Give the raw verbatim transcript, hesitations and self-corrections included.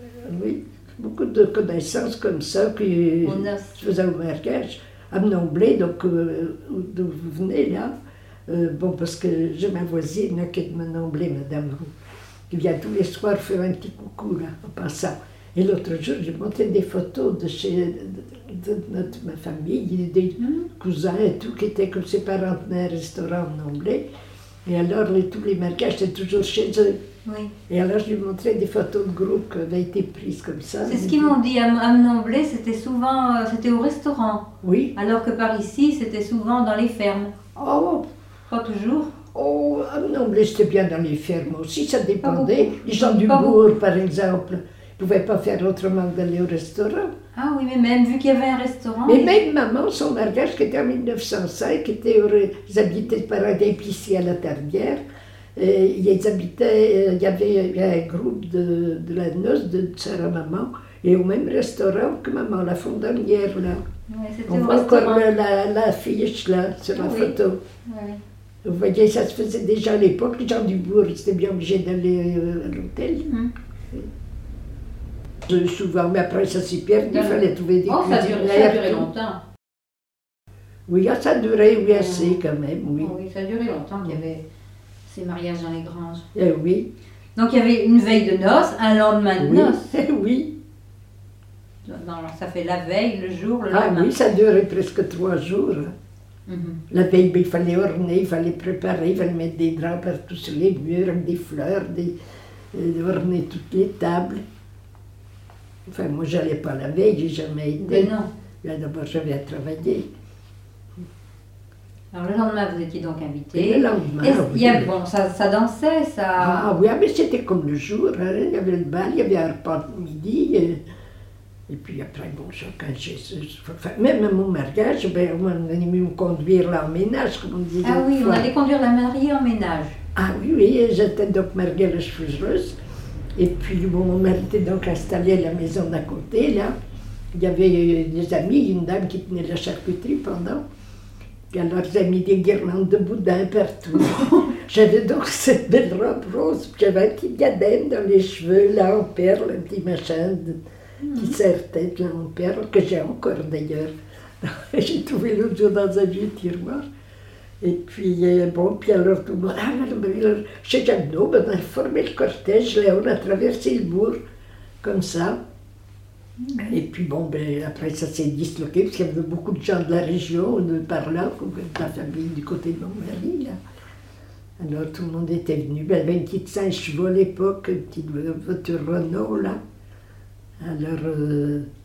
Oui, beaucoup de connaissances comme ça qui se faisaient au mariage. À Menomblé, donc euh, d'où vous venez là, euh, bon, parce que j'ai ma voisine là, qui est de Menomblé, Madame Roux, qui vient tous les soirs faire un petit coucou là, en passant. Et l'autre jour, j'ai montré des photos de chez de, de notre, ma famille, des mmh. cousins et tout, qui étaient comme ses parents tenaient un restaurant à Menomblé. Et alors, les, tous les mariages, c'était toujours chez eux. Oui. Et alors, je lui montrais des photos de groupe qui avaient été prises comme ça. C'est ce qu'ils m'ont dit, à Menomblé, c'était souvent, euh, c'était au restaurant. Oui. Alors que par ici, c'était souvent dans les fermes. Oh. Pas toujours. Oh, à Menomblé, c'était bien dans les fermes aussi, ça dépendait. Les gens du bourg, par exemple, ne pouvaient pas faire autrement que d'aller au restaurant. Ah oui, mais même vu qu'il y avait un restaurant... Mais même maman, son mariage qui était en mille neuf cent cinq, était, ils habitaient par un épicier à la Tardière. Et ils habitaient, il y avait un groupe de, de la noce de sa maman, et au même restaurant que maman, la fondanière là. Oui, on voit encore l'affiche là, sur la oui. photo. Oui. Vous voyez, ça se faisait déjà à l'époque, les gens du bourg, ils étaient bien obligés d'aller à l'hôtel. Mm. Oui. Souvent, mais après ça s'est perdu, il fallait trouver des oh, ça a duré, ça a duré longtemps. Oui, ça a duré, oui, assez quand même, oui. Oh, oui, ça a duré longtemps qu'il y avait ces mariages dans les granges. Eh oui. Donc il y avait une veille de noces, un lendemain de oui. noces. Eh oui. Non, ça fait la veille, le jour, le ah, lendemain. Ah oui, ça durait presque trois jours. Mm-hmm. La veille, ben, il fallait orner, il fallait préparer, il fallait mettre des draps partout sur les murs, avec des fleurs, des, euh, orner toutes les tables. Enfin, moi, je n'allais pas la veille, j'ai jamais été. Mais non. Là, d'abord, j'avais à travailler. Alors, le lendemain, vous étiez donc invité. Et le lendemain, oui. Il y a, bon, ça, ça dansait, ça... Ah oui, mais c'était comme le jour, hein. Il y avait le bal, il y avait un repas de midi, et, et puis après, bon, chacun chez eux. Enfin, même à mon mariage, ben, on allait me conduire là en ménage, comme on disait. Ah oui, on allait conduire la mariée en ménage. Ah oui, oui, j'étais donc mariée à la cheveuseuse. Et puis, bon, mon mari était donc installé à la maison d'à côté, là. Il y avait des amis, une dame qui tenait la charcuterie pendant. Et alors, ils avaient mis des guirlandes de boudin partout. J'avais donc cette belle robe rose, puis j'avais un petit diadème dans les cheveux, là, en perles, un petit machin de, mmh. qui serre-tête, là, en perles, que j'ai encore d'ailleurs. J'ai trouvé l'autre jour dans un vieux tiroir. Et puis, euh, bon, puis alors tout le monde, ah, madame, chez Jacques-No, ben, on a formé le cortège, là, on a traversé le bourg, comme ça. Mmh. Et puis, bon, ben, après, ça s'est disloqué, parce qu'il y avait beaucoup de gens de la région, de par là, de la famille du côté de mon mari, là. Alors, tout le monde était venu. Ben, il y avait une petite cinq chevaux à l'époque, une petite voiture Renault, là. Alors, euh,